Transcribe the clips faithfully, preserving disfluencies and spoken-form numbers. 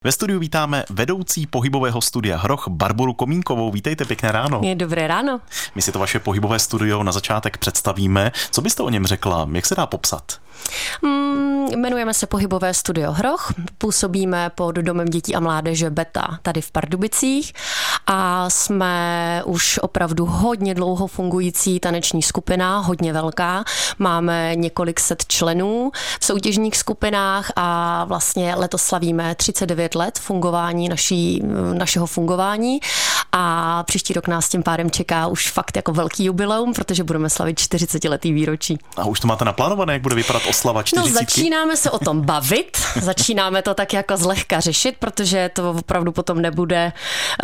Ve studiu vítáme vedoucí pohybového studia Hroch Barboru Komínkovou. Vítejte, pěkné ráno. Je dobré ráno. My si to vaše pohybové studio na začátek představíme. Co byste o něm řekla? Jak se dá popsat? Mm, jmenujeme se Pohybové studio Hroch, působíme pod Domem dětí a mládeže Beta tady v Pardubicích a jsme už opravdu hodně dlouho fungující taneční skupina, hodně velká. Máme několik set členů v soutěžních skupinách a vlastně letos slavíme třicet devět let fungování naší, našeho fungování a příští rok nás tím pádem čeká už fakt jako velký jubileum, protože budeme slavit čtyřicetiletý výročí. A už to máte naplánované, jak bude vypadat oslava čtyřicítky? No, začínáme se o tom bavit, začínáme to tak jako zlehka řešit, protože to opravdu potom nebude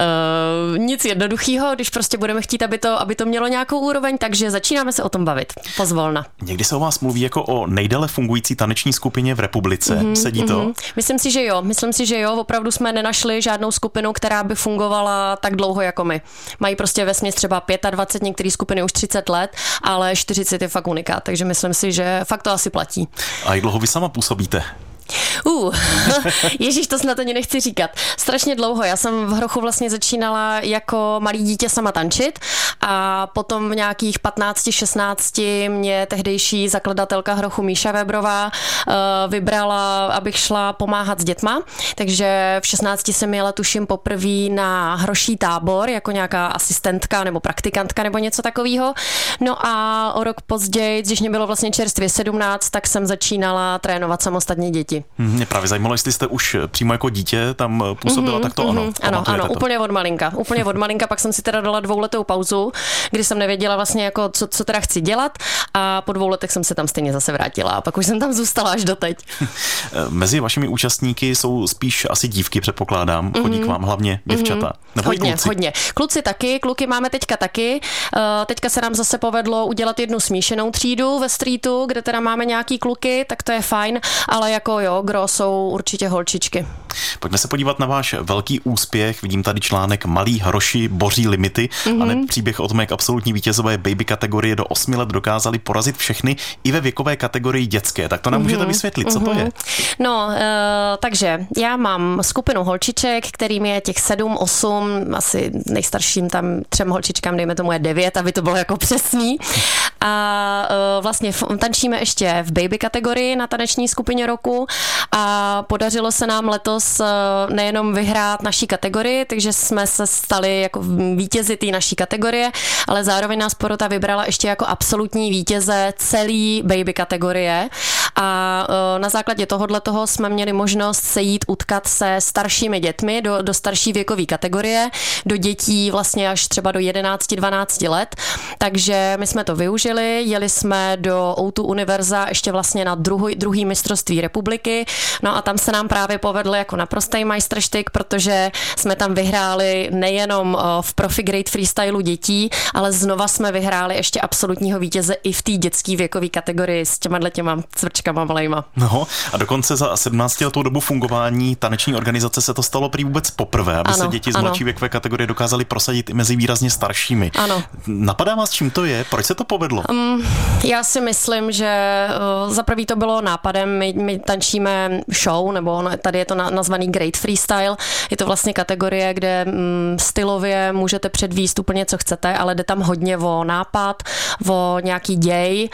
uh, nic jednoduchého, když prostě budeme chtít, aby to, aby to mělo nějakou úroveň, takže začínáme se o tom bavit pozvolna. Někdy se o vás mluví jako o nejdéle fungující taneční skupině v republice. Mm-hmm, Sedí to? Mm-hmm. Myslím si, že jo. Myslím si, že jo. Opravdu jsme nenašli žádnou skupinu, která by fungovala tak dlouho jako my. Mají prostě vesměs třeba dvacet pět, některé skupiny už třicet let, ale čtyřicet je fakt unikát, takže myslím si, že fakt to asi platí. A jak dlouho vy sama působíte? Uh, Ježíš, to snad ani nechci říkat. Strašně dlouho. Já jsem v Hrochu vlastně začínala jako malý dítě sama tančit a potom v nějakých patnácti šestnácti mě tehdejší zakladatelka Hrochu Míša Webrová uh, vybrala, abych šla pomáhat s dětma. Takže v šestnácti jsem jela tuším poprvé na hroší tábor jako nějaká asistentka nebo praktikantka nebo něco takového. No a o rok později, když mě bylo vlastně čerstvě sedmnáct, tak jsem začínala trénovat samostatně děti. Mě právě zajímalo, jestli jste už přímo jako dítě tam působila, mm-hmm, tak to mm-hmm, ano. Ano, ano, to? úplně od malinka. Úplně od malinka, pak jsem si teda dala dvouletou pauzu, kdy jsem nevěděla vlastně jako, co, co teda chci dělat a po dvou letech jsem se tam stejně zase vrátila a pak už jsem tam zůstala až doteď. Mezi vašimi účastníky jsou spíš asi dívky, předpokládám, chodí mm-hmm. k vám hlavně děvčata. Mm-hmm. Hodně, kluci? hodně. Kluci taky, kluky máme teďka taky. Teďka se nám zase povedlo udělat jednu smíšenou třídu ve streetu, kde teda máme nějaký kluky, tak to je fajn, ale jako jo, gro jsou určitě holčičky. Pojďme se podívat na váš velký úspěch. Vidím tady článek Malí hroši boří limity mm-hmm. a ne příběh o tom, jak absolutní vítězové baby kategorie do osmi let dokázali porazit všechny i ve věkové kategorii dětské. Tak to nám mm-hmm. můžete vysvětlit, co mm-hmm. to je? No, uh, takže já mám skupinu holčiček, kterým je těch sedm, osm, asi nejstarším tam třem holčičkám, dejme tomu je devět, aby to bylo jako přesný. A uh, vlastně tančíme ještě v baby kategorii na taneční skupině roku a podařilo se nám letos nejenom vyhrát naší kategorii, takže jsme se stali jako vítězi té naší kategorie, ale zároveň nás porota vybrala ještě jako absolutní vítěze celý baby kategorie a na základě tohohle toho jsme měli možnost se jít utkat se staršími dětmi do, do starší věkové kategorie, do dětí vlastně až třeba do jedenáct dvanáct let, takže my jsme to využili, jeli jsme do O dva Univerza ještě vlastně na druhý, druhý mistrovství republiky, no a tam se nám právě povedlo jako naprostý majstrštyk, protože jsme tam vyhráli nejenom v profi Great Freestylu dětí, ale znova jsme vyhráli ještě absolutního vítěze i v té dětské věkové kategorii s těma těma cvrčkama malejma. No a dokonce za sedmnáctiletou dobu fungování taneční organizace se to stalo prý vůbec poprvé, aby ano, se děti z mladší věkové kategorie dokázaly prosadit i mezi výrazně staršími. Ano. Napadá vás, čím to je? Proč se to povedlo? Um, já si myslím, že uh, za prvý to bylo nápadem, my, my tančíme show, nebo tady je to na, nazvaný Great Freestyle. Je to vlastně kategorie, kde mm, stylově můžete předvíst úplně, co chcete, ale jde tam hodně o nápad, o nějaký děj,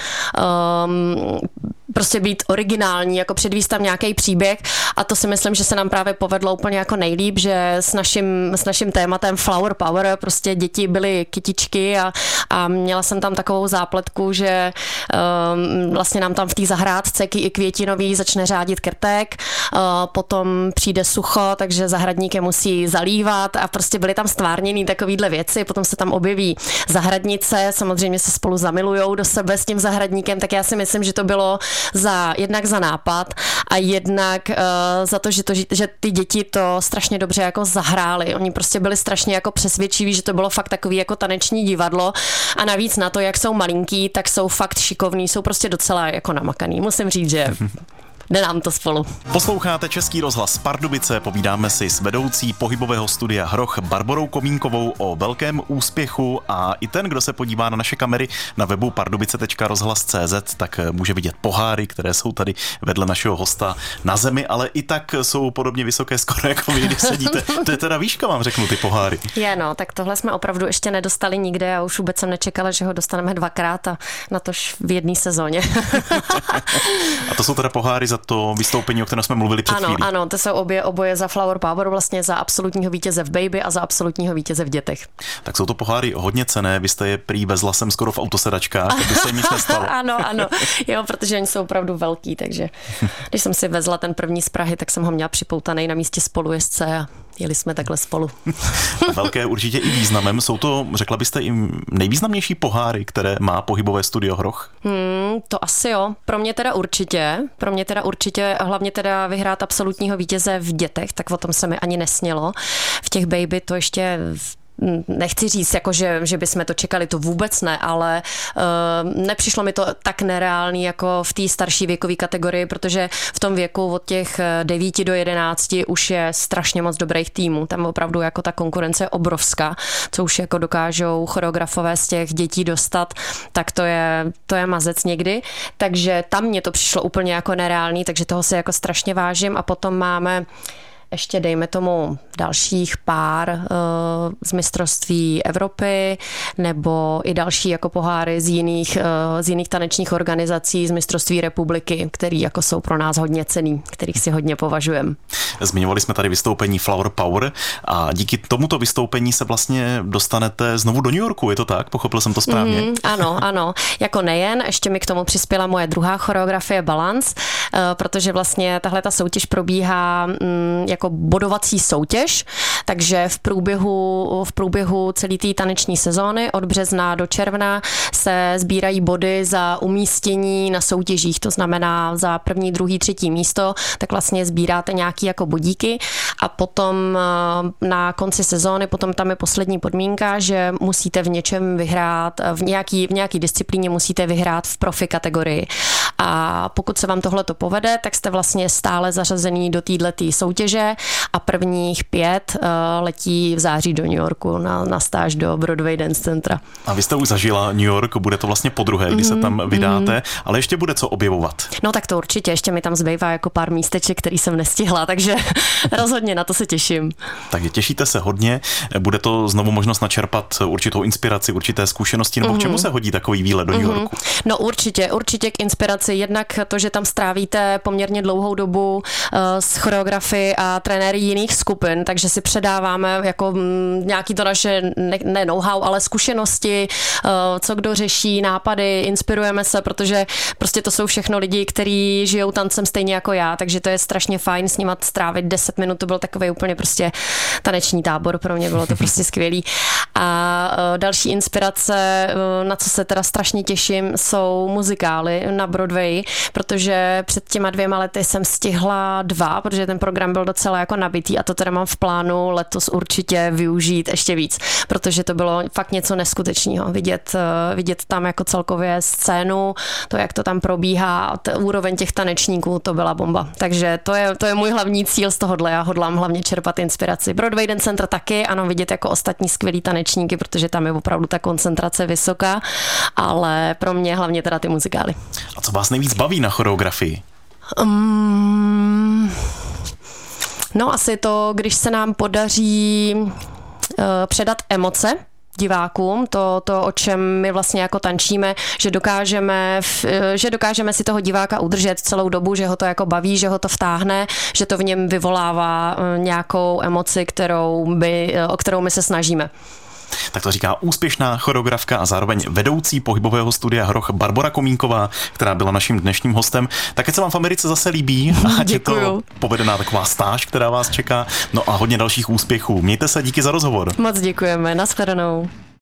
um, prostě být originální, jako předvíst tam nějaký příběh a to si myslím, že se nám právě povedlo úplně jako nejlíp, že s naším, s naším tématem Flower Power prostě děti byly kytičky a, a měla jsem tam takovou zápletku, že um, vlastně nám tam v té zahrádce květinový začne řádit krtek, uh, potom přijde sucho, takže zahradník je musí zalívat a prostě byly tam stvárněný takovýhle věci, potom se tam objeví zahradnice, samozřejmě se spolu zamilujou do sebe s tím zahradníkem, tak já si myslím, že to bylo za, jednak za nápad a jednak uh, za to, že, to, že ty děti to strašně dobře jako zahrály. Oni prostě byli strašně jako přesvědčiví, že to bylo fakt takový jako taneční divadlo a navíc na to, jak jsou malinký, tak jsou fakt šikovní, jsou prostě docela jako namakaný. Musím říct, že jde nám to spolu. Posloucháte Český rozhlas Pardubice, povídáme si s vedoucí pohybového studia Hroch Barborou Komínkovou o velkém úspěchu a i ten, kdo se podívá na naše kamery na webu pardubice tečka rozhlas tečka cé zet, tak může vidět poháry, které jsou tady vedle našeho hosta na zemi, ale i tak jsou podobně vysoké skoro jako vy, když sedíte. To je teda výška, vám řeknu, ty poháry. Je, no, tak tohle jsme opravdu ještě nedostali nikde a už vůbec jsem nečekala, že ho dostaneme dvakrát a natož v jedné sezóně. A to jsou teda poháry za to vystoupení, o kterém jsme mluvili před ano, chvílí. Ano, to jsou obě oboje za Flower Power, vlastně za absolutního vítěze v Baby a za absolutního vítěze v dětech. Tak jsou to poháry hodně cenné, vy jste je prý vezla sem skoro v autosedačkách, aby se jim nic nestalo. Ano, ano, jo, protože oni jsou opravdu velký, takže když jsem si vezla ten první z Prahy, tak jsem ho měla připoutaný na místě spolujezdce a jeli jsme takhle spolu. Velké určitě i významem. Jsou to, řekla byste, i nejvýznamnější poháry, které má pohybové studio Hroch? Hmm, to asi jo. Pro mě teda určitě. Pro mě teda určitě, hlavně teda vyhrát absolutního vítěze v dětech, tak o tom se mi ani nesnělo. V těch Baby to ještě... Nechci říct, jako že, že bychom to čekali, to vůbec ne, ale uh, nepřišlo mi to tak nereálný jako v té starší věkové kategorii, protože v tom věku od těch devíti do jedenácti už je strašně moc dobrých týmů. Tam opravdu jako ta konkurence je obrovská, co už jako dokážou choreografové z těch dětí dostat, tak to je, to je mazec někdy. Takže tam mě to přišlo úplně jako nereálný, takže toho si jako strašně vážím a potom máme ještě dejme tomu dalších pár uh, z mistrovství Evropy nebo i další jako poháry z jiných, uh, z jiných tanečních organizací z mistrovství republiky, který jako jsou pro nás hodně cenný, kterých si hodně považujeme. Zmiňovali jsme tady vystoupení Flower Power a díky tomuto vystoupení se vlastně dostanete znovu do New Yorku, je to tak? Pochopil jsem to správně? Mm, ano, ano. Jako nejen, ještě mi k tomu přispěla moje druhá choreografie Balance, uh, protože vlastně tahle ta soutěž probíhá um, jako bodovací soutěž, takže v průběhu, v průběhu celé té taneční sezóny od března do června se sbírají body za umístění na soutěžích, to znamená za první, druhý, třetí místo, tak vlastně sbíráte nějaký jako bodíky a potom na konci sezóny, potom tam je poslední podmínka, že musíte v něčem vyhrát, v nějaký, v nějaký disciplíně musíte vyhrát v profi kategorii. A pokud se vám tohle to povede, tak jste vlastně stále zařazený do této soutěže a prvních pět uh, letí v září do New Yorku na, na stáž do Broadway Dance Centra. A vy jste už zažila New York, bude to vlastně podruhé, kdy mm, se tam vydáte, mm. ale ještě bude co objevovat. No tak to určitě, ještě mi tam zbývá jako pár místeček, který jsem nestihla, takže rozhodně na to se těším. Takže těšíte se hodně, bude to znovu možnost načerpat určitou inspiraci, určité zkušenosti, nebo mm. k čemu se hodí takový výlet do New Yorku? Mm. No určitě, určitě k inspiraci, jednak to, že tam strávíte poměrně dlouhou dobu uh, s choreografy a trenéry jiných skupin, takže si předáváme jako m, nějaký to naše, ne, ne know-how, ale zkušenosti, uh, co kdo řeší, nápady, inspirujeme se, protože prostě to jsou všechno lidi, kteří žijou tancem stejně jako já, takže to je strašně fajn s nimi strávit deset minut, to byl takový úplně prostě taneční tábor, pro mě bylo to prostě skvělý. A uh, další inspirace, uh, na co se teda strašně těším, jsou muzikály na Broadway, protože před těma dvěma lety jsem stihla dva, protože ten program byl docela jako nabitý a to teda mám v plánu letos určitě využít ještě víc, protože to bylo fakt něco neskutečného. Vidět, vidět tam jako celkově scénu, to, jak to tam probíhá a t- úroveň těch tanečníků, to byla bomba. Takže to je, to je můj hlavní cíl z tohohle. Já hodlám hlavně čerpat inspiraci. Broadway Dance Center taky, ano, vidět jako ostatní skvělý tanečníky, protože tam je opravdu ta koncentrace vysoká, ale pro mě hlavně teda ty muzikály. A co vás nejvíc baví na choreografii? Um... No asi to, když se nám podaří uh, předat emoce divákům, to, to, o čem my vlastně jako tančíme, že dokážeme, že dokážeme si toho diváka udržet celou dobu, že ho to jako baví, že ho to vtáhne, že to v něm vyvolává nějakou emoci, kterou by, o kterou my se snažíme. Tak to říká úspěšná choreografka a zároveň vedoucí pohybového studia Hroch Barbora Komínková, která byla naším dnešním hostem. Tak ať se vám v Americe zase líbí, ať je to povedená taková stáž, která vás čeká. No a hodně dalších úspěchů. Mějte se, díky za rozhovor. Moc děkujeme, nashledanou.